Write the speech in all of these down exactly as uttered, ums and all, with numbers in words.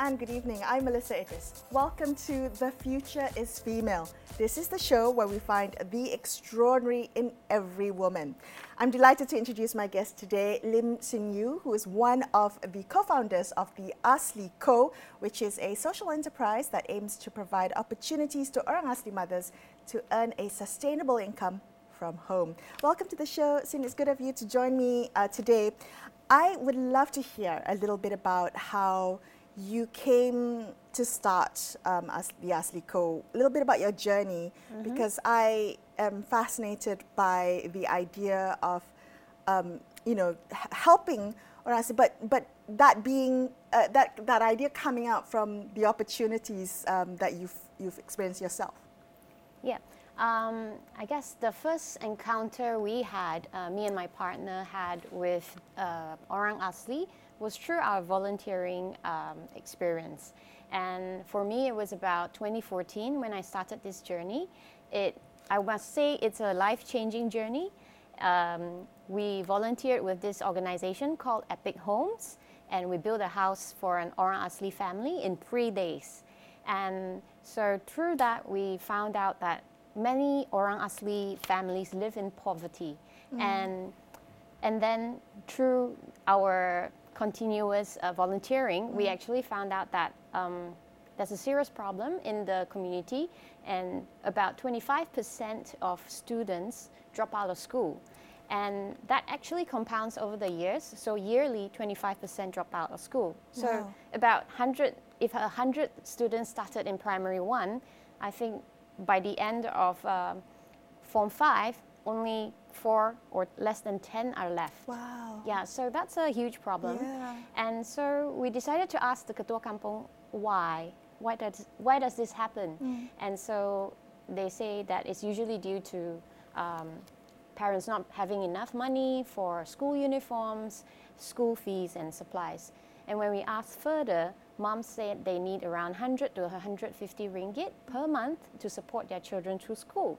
and good evening. I'm Melissa Idris. Welcome to The Future is Female. This is the show where we find the extraordinary in every woman. I'm delighted to introduce my guest today, Lim Sin Yu, who is one of the co-founders of the Asli Co, which is a social enterprise that aims to provide opportunities to Orang Asli mothers to earn a sustainable income from home. Welcome to the show, Sin. It's good of you to join me uh, today. I would love to hear a little bit about how you came to start um, as the Asli Co. A little bit about your journey, mm-hmm. because I am fascinated by the idea of, um, you know, helping, or I say, but but that being uh, that that idea coming out from the opportunities um, that you've you've experienced yourself. Yeah. Um, I guess the first encounter we had, uh, me and my partner had with uh, Orang Asli was through our volunteering um, experience. And for me, it was about twenty fourteen when I started this journey. It, I must say it's a life-changing journey. Um, we volunteered with this organization called Epic Homes, and we built a house for an Orang Asli family in three days. And so through that, we found out that many Orang Asli families live in poverty, mm. and and then through our continuous uh, volunteering, mm. we actually found out that um, there's a serious problem in the community, and about twenty-five percent of students drop out of school, and that actually compounds over the years. So yearly, twenty-five percent drop out of school. So wow. about one hundred, if one hundred students started in primary one, I think by the end of uh, Form five, only four or less than ten are left. Wow. Yeah, so that's a huge problem. Yeah. And so we decided to ask the Ketua Kampung why. Why does, why does this happen? Mm. And so they say that it's usually due to um, parents not having enough money for school uniforms, school fees, and supplies. And when we asked further, moms said they need around one hundred to one hundred fifty ringgit per month to support their children through school.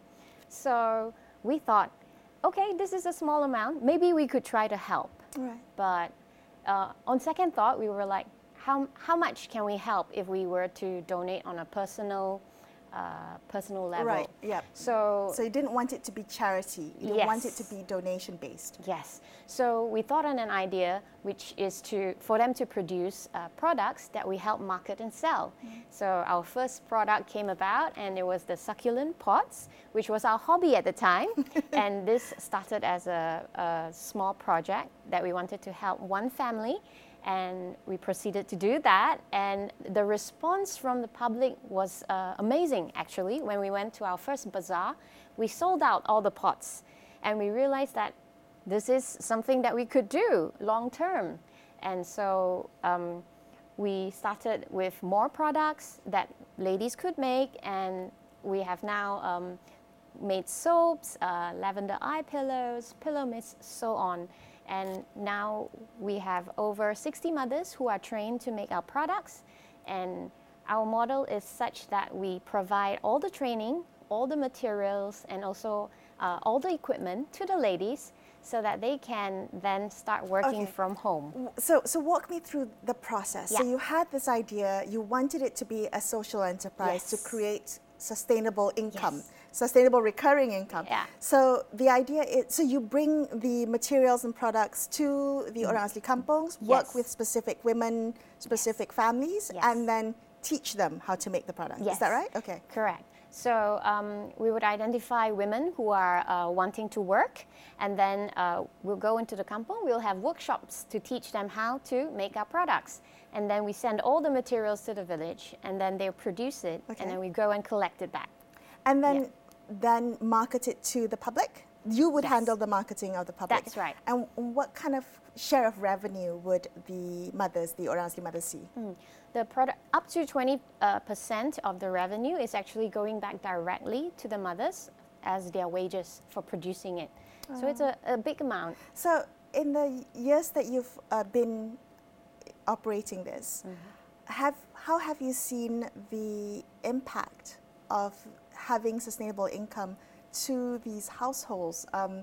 So we thought, okay, this is a small amount. Maybe we could try to help. Right. But uh, on second thought, we were like, how, how much can we help if we were to donate on a personal Uh, personal level. Right, yeah. So, so you didn't want it to be charity. You didn't yes. want it to be donation based. Yes. So we thought on an idea, which is to for them to produce uh, products that we help market and sell. Mm-hmm. So our first product came about, and it was the succulent pots, which was our hobby at the time. And this started as a, a small project that we wanted to help one family. And we proceeded to do that, and the response from the public was uh, amazing, actually. When we went to our first bazaar, we sold out all the pots, and we realized that this is something that we could do long term. And so um, we started with more products that ladies could make, and we have now um, made soaps, uh, lavender eye pillows, pillow mist, so on. And now we have over sixty mothers who are trained to make our products. And our model is such that we provide all the training, all the materials, and also uh, all the equipment to the ladies so that they can then start working okay. from home. So, so walk me through the process. Yeah. So you had this idea, you wanted it to be a social enterprise, yes. to create sustainable income. Yes. Sustainable recurring income. Yeah. So the idea is, so you bring the materials and products to the mm. Orang Asli Kampungs, yes. work with specific women, specific yes. families, yes. and then teach them how to make the product. Yes. Is that right? Okay. Correct. So um, we would identify women who are uh, wanting to work, and then uh, we'll go into the kampung, we'll have workshops to teach them how to make our products. And then we send all the materials to the village, and then they'll produce it, okay. and then we go and collect it back. And then yeah. then market it to the public? You would yes. handle the marketing of the public? That's right. And what kind of share of revenue would the mothers, the Orang Asli mothers, see? Mm. The product, up to twenty percent uh, of the revenue is actually going back directly to the mothers as their wages for producing it. Oh. So it's a, a big amount. So in the years that you've uh, been operating this, mm-hmm. have how have you seen the impact of having sustainable income to these households, um,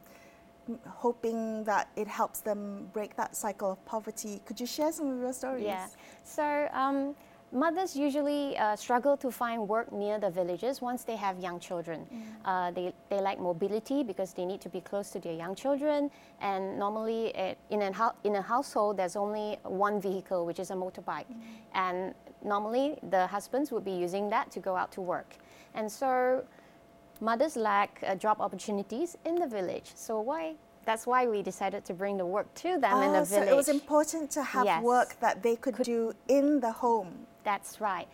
hoping that it helps them break that cycle of poverty? Could you share some of your stories? Yeah. So um, mothers usually uh, struggle to find work near the villages once they have young children. Mm. Uh, they, they like mobility because they need to be close to their young children, and normally it, in, a in a household there's only one vehicle, which is a motorbike. Mm. And normally the husbands would be using that to go out to work. And so mothers lack uh, job opportunities in the village. So why? That's why we decided to bring the work to them oh, in the so village. It was important to have yes. work that they could, could do in the home. That's right.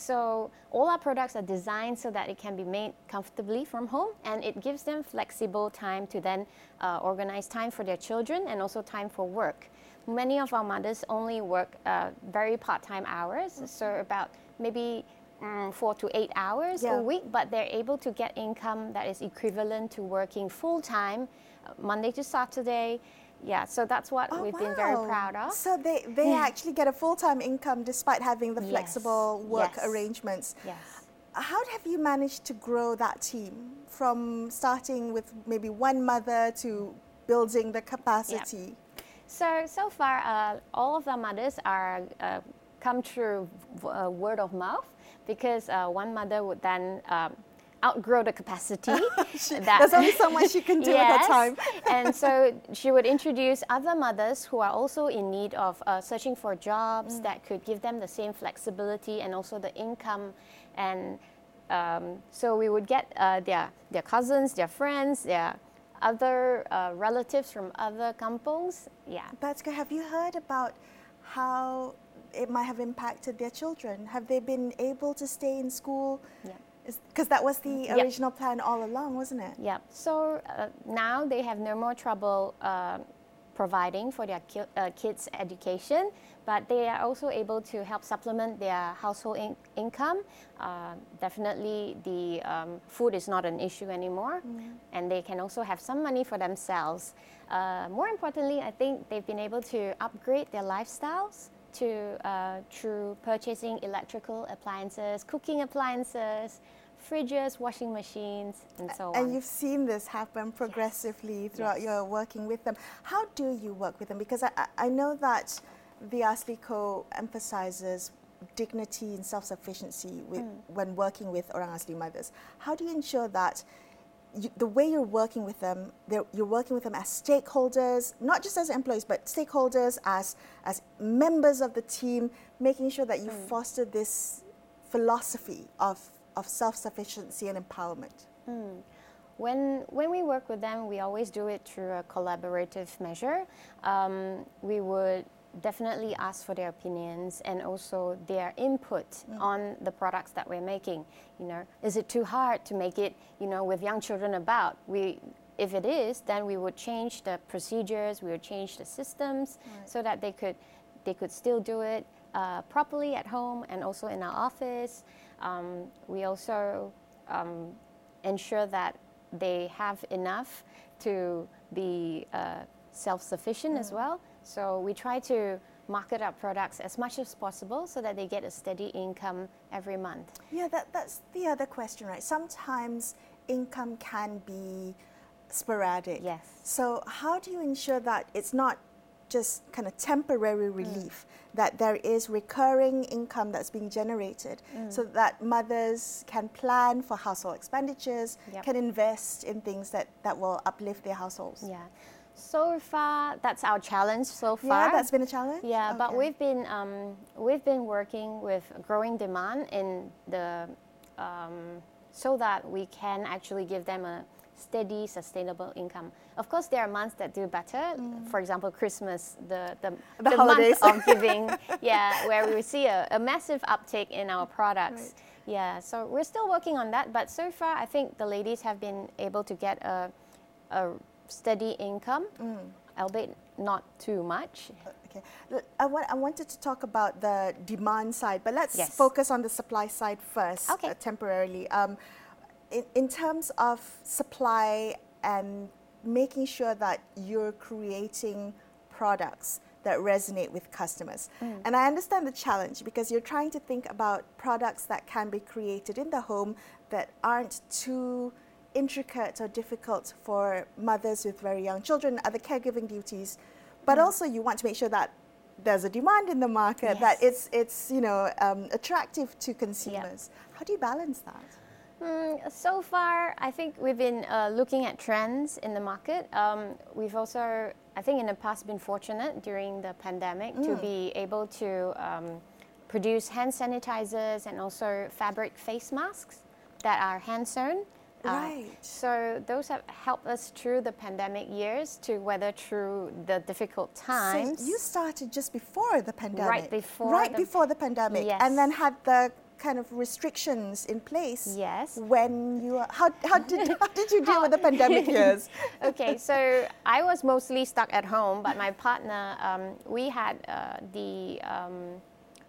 So all our products are designed so that it can be made comfortably from home, and it gives them flexible time to then uh, organize time for their children and also time for work. Many of our mothers only work uh, very part-time hours, mm-hmm. so about maybe um, four to eight hours yeah. a week, but they're able to get income that is equivalent to working full-time, uh, Monday to Saturday. Yeah, so that's what oh, we've wow. been very proud of. So they, they yeah. actually get a full-time income despite having the flexible yes. work yes. arrangements. Yes. How have you managed to grow that team from starting with maybe one mother to building the capacity? Yep. So, so far, uh, all of the mothers are uh, come through uh, word of mouth, because uh, one mother would then um, outgrow the capacity. she, that, there's only so much she can do yes, with her time. And so she would introduce other mothers who are also in need of uh, searching for jobs mm. that could give them the same flexibility and also the income. And um, so we would get uh, their, their cousins, their friends, their other uh, relatives from other kampongs. Yeah. That's good. Have you heard about how it might have impacted their children? Have they been able to stay in school? Yeah. Because that was the yep. original plan all along, wasn't it? Yeah. So uh, now they have no more trouble uh, providing for their ki uh, kids' education, but they are also able to help supplement their household in income. Uh, definitely the um, food is not an issue anymore, mm. and they can also have some money for themselves. Uh, more importantly, I think they've been able to upgrade their lifestyles to uh, through purchasing electrical appliances, cooking appliances, fridges, washing machines, and so and on. And you've seen this happen progressively yes. throughout yes. your working with them. How do you work with them? Because I, I know that the Asliko emphasizes dignity and self-sufficiency with, mm. when working with Orang Asli mothers. How do you ensure that You, the way you're working with them, you're working with them as stakeholders, not just as employees, but stakeholders, as, as members of the team, making sure that you mm. foster this philosophy of, of self-sufficiency and empowerment? Mm. When, when we work with them, we always do it through a collaborative measure. Um, we would definitely ask for their opinions and also their input mm. on the products that we're making. You know, is it too hard to make it, you know, with young children about? We, if it is, then we would change the procedures, we would change the systems right. so that they could, they could still do it uh, properly at home and also in our office. Um, we also um, ensure that they have enough to be uh, self-sufficient mm. as well. So we try to market our products as much as possible so that they get a steady income every month. Yeah, that, that's the other question, right? Sometimes income can be sporadic. Yes. So how do you ensure that it's not just kind of temporary relief, mm. that there is recurring income that's being generated mm. so that mothers can plan for household expenditures, yep. can invest in things that, that will uplift their households? Yeah. So far, that's our challenge so far. Yeah, that's been a challenge? Yeah, okay. but we've been, um, we've been working with growing demand in the, um, so that we can actually give them a steady, sustainable income. Of course, there are months that do better. Mm. For example, Christmas, the, the, the, the month of giving, yeah, where we see a, a massive uptake in our products. Right. Yeah, so we're still working on that, but so far, I think the ladies have been able to get a, a steady income, mm. albeit not too much. Okay, I, want, I wanted to talk about the demand side, but let's yes. focus on the supply side first, okay. uh, temporarily. Um, in, in terms of supply and making sure that you're creating products that resonate with customers. Mm. And I understand the challenge because you're trying to think about products that can be created in the home that aren't too intricate or difficult for mothers with very young children, other caregiving duties, but mm. also you want to make sure that there's a demand in the market, Yes. that it's, it's you know, um, attractive to consumers. Yeah. How do you balance that? Mm, so far, I think we've been uh, looking at trends in the market. Um, we've also, I think in the past, been fortunate during the pandemic mm. to be able to um, produce hand sanitizers and also fabric face masks that are hand sewn. Right. Uh, so those have helped us through the pandemic years to weather through the difficult times. So you started just before the pandemic. Right before. Right the, before the pandemic. Yes. And then had the kind of restrictions in place. Yes. When you, how, how, did, how did you deal with the pandemic years? Okay, so I was mostly stuck at home, but my partner, um, we had uh, the, um,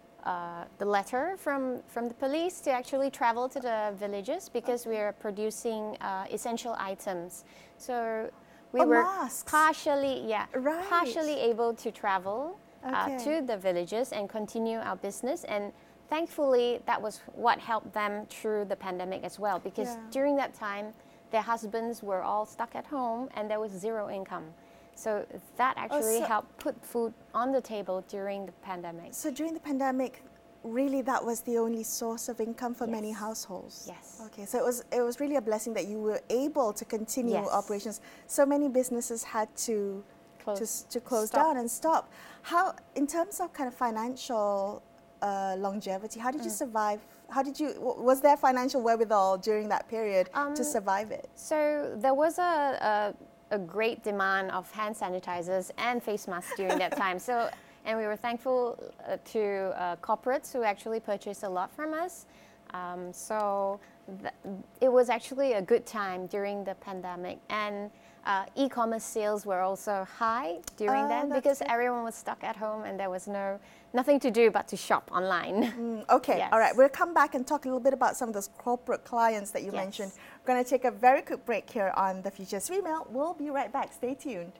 uh, the letter from, from the police to actually travel to the villages because we are producing uh, essential items. So we oh, were masks. partially, yeah, right. partially able to travel okay. uh, to the villages and continue our business. And thankfully, that was what helped them through the pandemic as well, because yeah. during that time, their husbands were all stuck at home and there was zero income. So that actually oh, so helped put food on the table during the pandemic. So during the pandemic, really that was the only source of income for yes. many households? Yes. Okay, so it was, it was really a blessing that you were able to continue yes. operations. So many businesses had to close, to, to close down and stop. How, in terms of kind of financial Uh, longevity, how did you mm. survive? How did you, was there financial wherewithal during that period um, to survive it? So there was a, a, a great demand of hand sanitizers and face masks during that time. So, and we were thankful uh, to uh, corporates who actually purchased a lot from us. Um, so th it was actually a good time during the pandemic. And uh, e-commerce sales were also high during uh, then because good. everyone was stuck at home and there was no nothing to do but to shop online. Mm, okay, yes. all right. We'll come back and talk a little bit about some of those corporate clients that you yes. mentioned. We're going to take a very quick break here on The Future is Female. We'll be right back. Stay tuned.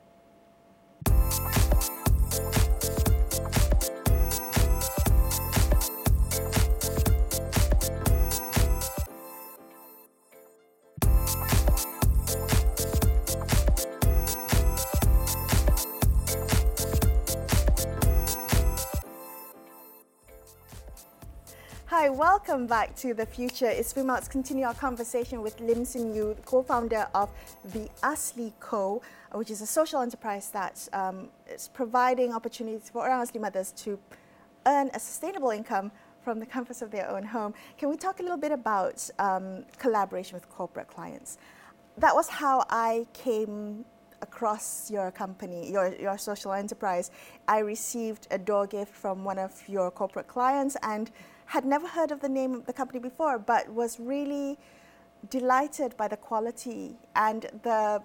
Hi, welcome back to The Future is Female. Let's continue our conversation with Lim Sin Yu, co-founder of The Asli Co, which is a social enterprise that um, is providing opportunities for Orang Asli mothers to earn a sustainable income from the comforts of their own home. Can we talk a little bit about um, collaboration with corporate clients? That was how I came across your company, your, your social enterprise. I received a door gift from one of your corporate clients and had never heard of the name of the company before, but was really delighted by the quality and the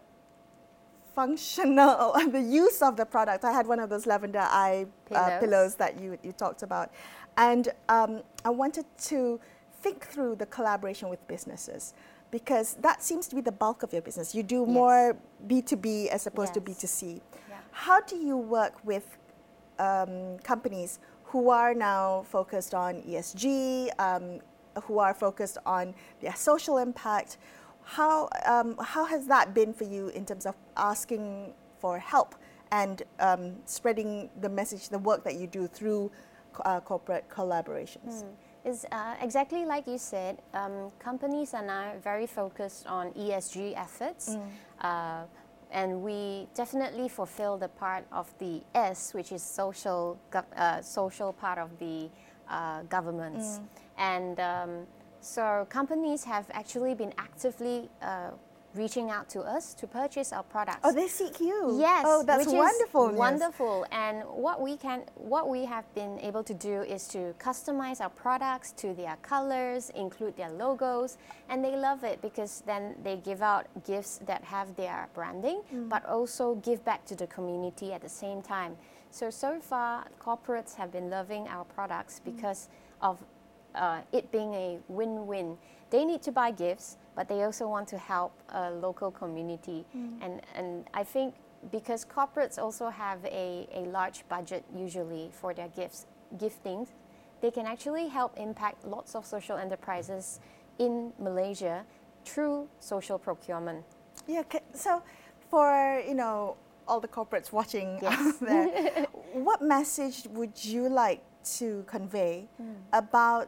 functional, the use of the product. I had one of those lavender eye pillows, uh, pillows that you, you talked about. And um, I wanted to think through the collaboration with businesses, because that seems to be the bulk of your business. You do yes. more B two B as opposed yes. to B two C. Yeah. How do you work with um, companies who are now focused on E S G, um, who are focused on their social impact? How, um, how has that been for you in terms of asking for help and um, spreading the message, the work that you do through uh, corporate collaborations? Mm. Is uh, exactly like you said, um, companies are now very focused on E S G efforts. Mm. Uh, And we definitely fulfill the part of the S, which is social, uh, social part of the uh, governments. Mm. And um, so companies have actually been actively uh, reaching out to us to purchase our products. Oh, they seek you? Yes. Oh, that's which wonderful. Is wonderful. And what we can, what we have been able to do is to customize our products to their colors, include their logos, and they love it because then they give out gifts that have their branding, mm. but also give back to the community at the same time. So, so far, corporates have been loving our products because mm. of uh, it being a win-win. They need to buy gifts, but they also want to help a local community. Mm. And, and I think because corporates also have a, a large budget usually for their gifts, giftings, they can actually help impact lots of social enterprises in Malaysia through social procurement. Yeah, so for, you know, all the corporates watching Yes. out there, what message would you like to convey Mm. about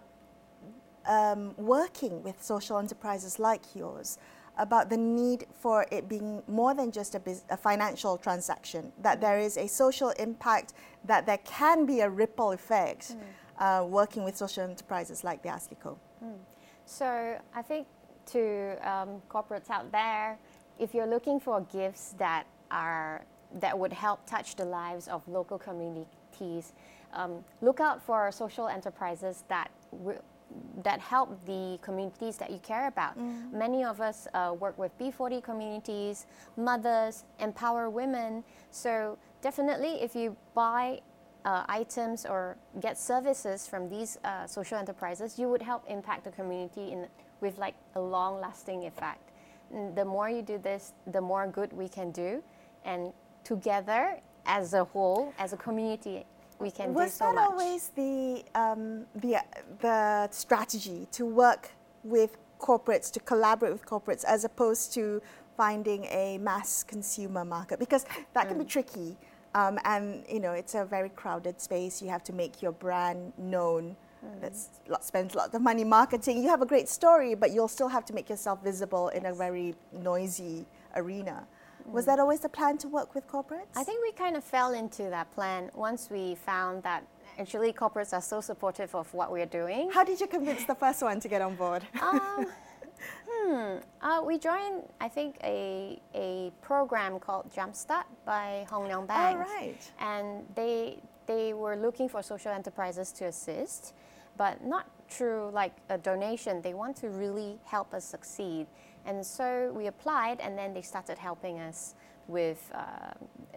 um, working with social enterprises like yours, about the need for it being more than just a, bus- a financial transaction, that there is a social impact, that there can be a ripple effect Mm. uh, working with social enterprises like the Aslico? Mm. So I think to um, corporates out there, if you're looking for gifts that are that would help touch the lives of local communities, um, look out for social enterprises that w- that help the communities that you care about. Mm. Many of us uh, work with B forty communities, mothers, empower women. So definitely, if you buy uh, items or get services from these uh, social enterprises, you would help impact the community in with like a long-lasting effect. And the more you do this, the more good we can do, and together as a whole, as a community, we can do Was so that much. always the, um, the, the strategy, to work with corporates, to collaborate with corporates, as opposed to finding a mass consumer market? Because that can be tricky, um, and you know, it's a very crowded space. You have to make your brand known. That's lot, spends lots of money marketing. You have a great story, but you'll still have to make yourself visible in a Yes. very noisy arena. Was that always the plan, to work with corporates? I think we kind of fell into that plan once we found that actually corporates are so supportive of what we're doing. How did you convince the first one to get on board? um, hmm, uh, we joined, I think, a, a program called Jumpstart by Hong Leong Bank. All right. And they, they were looking for social enterprises to assist, but not through like a donation. They want to really help us succeed. And so we applied, and then they started helping us with uh,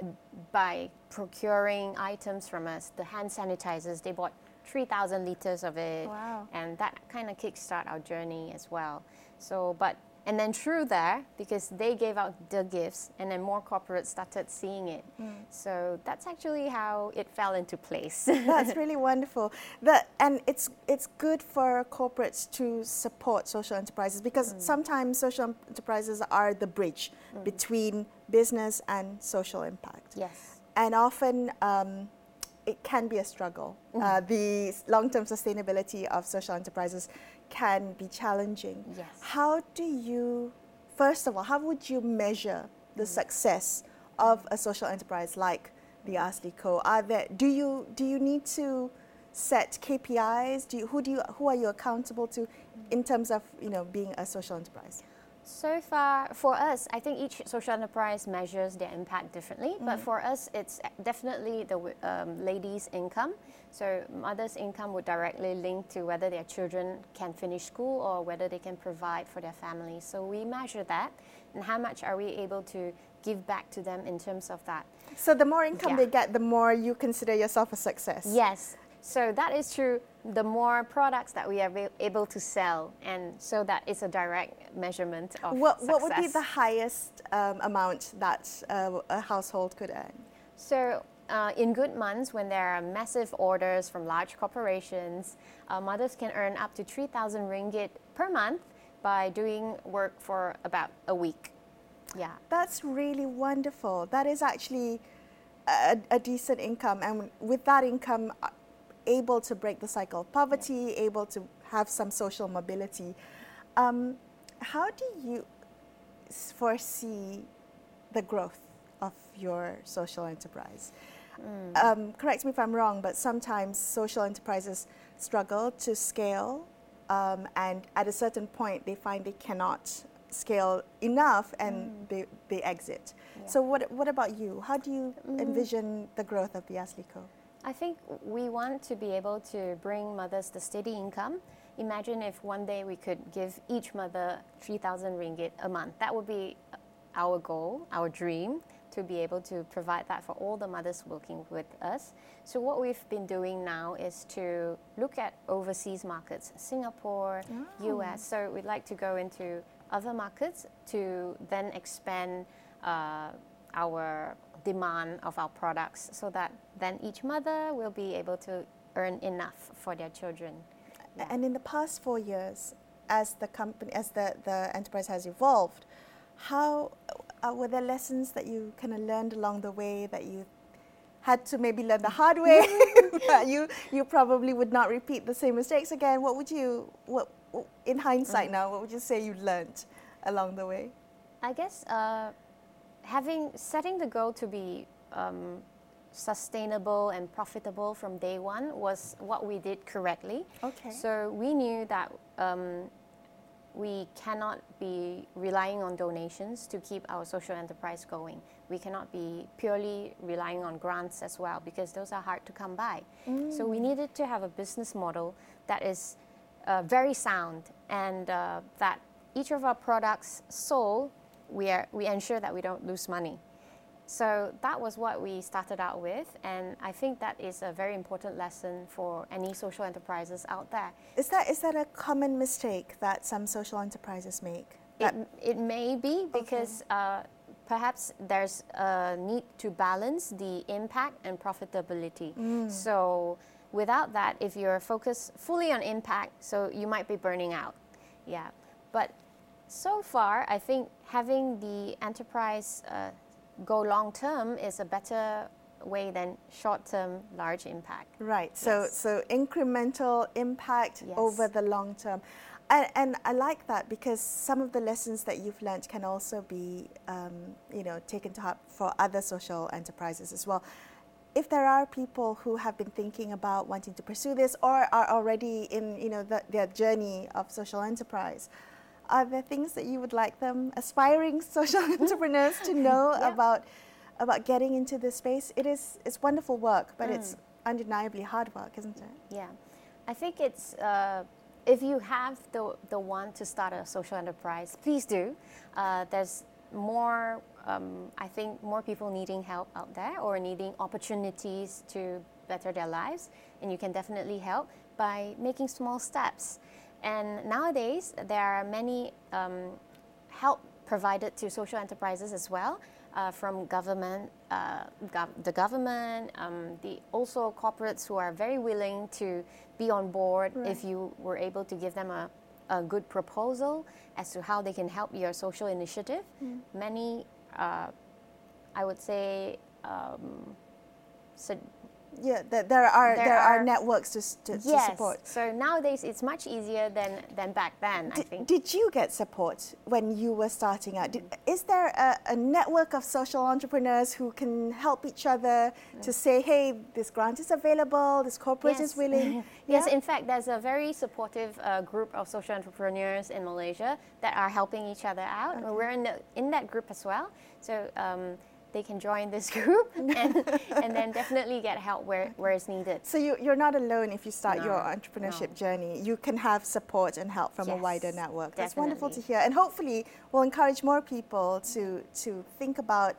by procuring items from us. The hand sanitizers, they bought three thousand liters of it. Wow. And that kind of kickstart our journey as well. So, but, and then through there, because they gave out the gifts, and then more corporates started seeing it. Mm. So that's actually how it fell into place. That's really wonderful. The, and it's it's good for corporates to support social enterprises, because Mm. sometimes social enterprises are the bridge between business and social impact. Yes. And often um, it can be a struggle. Uh, the long-term sustainability of social enterprises can be challenging. Yes. How do you, first of all, how would you measure the success of a social enterprise like the Aslico? Are there, do you do you need to set K P Is? Do you, who do you who are you accountable to in terms of, you know, being a social enterprise? So far, for us, I think each social enterprise measures their impact differently. But for us, it's definitely the um, ladies' income. So mothers' income would directly link to whether their children can finish school or whether they can provide for their families. So we measure that, and how much are we able to give back to them in terms of that. So the more income Yeah. they get, the more you consider yourself a success. Yes. So that is true. The more products that we are able- able to sell, and so that is a direct measurement of What, success. what would be the highest um, amount that uh, a household could earn? So uh, in good months, when there are massive orders from large corporations, uh, mothers can earn up to three thousand ringgit per month by doing work for about a week. Yeah. That's really wonderful. That is actually a, a decent income, and with that income, uh, able to break the cycle of poverty, able to have some social mobility. Um, how do you s- foresee the growth of your social enterprise? Mm. Um, correct me if I'm wrong, but sometimes social enterprises struggle to scale, um, and at a certain point they find they cannot scale enough, and Mm. they, they exit. Yeah. So what, what about you? How do you Mm. envision the growth of the Aslico? I think we want to be able to bring mothers the steady income. Imagine if one day we could give each mother three thousand ringgit a month. That would be our goal, our dream, to be able to provide that for all the mothers working with us. So what we've been doing now is to look at overseas markets, Singapore, Oh. U S. So we'd like to go into other markets to then expand uh, our demand of our products, so that then each mother will be able to earn enough for their children. Yeah. And in the past four years, as the company, as the, the enterprise has evolved, how uh, were there lessons that you kind of learned along the way that you had to maybe learn the hard way? That you you probably would not repeat the same mistakes again. What would you, what in hindsight mm. now, what would you say you learned along the way? I guess uh, having setting the goal to be um, sustainable and profitable from day one was what we did correctly. Okay. So we knew that um, we cannot be relying on donations to keep our social enterprise going. We cannot be purely relying on grants as well, because those are hard to come by. Mm. So we needed to have a business model that is uh, very sound, and uh, that each of our products sold, we, are, we ensure that we don't lose money. So that was what we started out with, and I think that is a very important lesson for any social enterprises out there. Is that is that a common mistake that some social enterprises make? It, it may be, because okay. uh, perhaps there's a need to balance the impact and profitability. Mm. So without that, if you're focused fully on impact, so you might be burning out. Yeah, but so far, I think having the enterprise uh, go long term is a better way than short term large impact. Right. So yes. so incremental impact yes. over the long term. And, and I like that, because some of the lessons that you've learned can also be um, you know, taken to heart for other social enterprises as well. If there are people who have been thinking about wanting to pursue this, or are already in, you know, the, their journey of social enterprise, are there things that you would like them, aspiring social entrepreneurs, to know yeah. about about getting into this space? It is it's wonderful work, but mm. it's undeniably hard work, isn't it? Yeah, I think it's uh, if you have the the want to start a social enterprise, please do. Uh, there's more. Um, I think more people needing help out there, or needing opportunities to better their lives, and you can definitely help by making small steps. And nowadays, there are many um, help provided to social enterprises as well, uh, from government, uh, gov the government, um, the also corporates who are very willing to be on board right. if you were able to give them a, a good proposal as to how they can help your social initiative. Mm. Many, uh, I would say, um, so Yeah, that there are there, there are, are networks to, to, yes. to support. So nowadays it's much easier than, than back then, D I think. Did you get support when you were starting out? Did, is there a, a network of social entrepreneurs who can help each other mm. to say, hey, this grant is available, this corporate yes. is willing? Yes, yeah? in fact, there's a very supportive uh, group of social entrepreneurs in Malaysia that are helping each other out. Okay. We're in, the, in that group as well. So. Um, they can join this group and, and then definitely get help where, where it's needed. So you, you're not alone if you start no, your entrepreneurship no. journey. You can have support and help from yes, a wider network. That's definitely. wonderful to hear. And hopefully we'll encourage more people to, to think about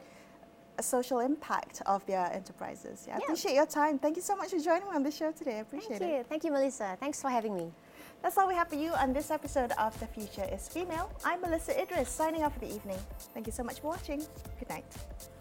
a social impact of their enterprises. Yeah, I yeah. appreciate your time. Thank you so much for joining me on the show today. I appreciate Thank it. you. Thank you, Melissa. Thanks for having me. That's all we have for you on this episode of The Future is Female. I'm Melissa Idris, signing off for the evening. Thank you so much for watching. Good night.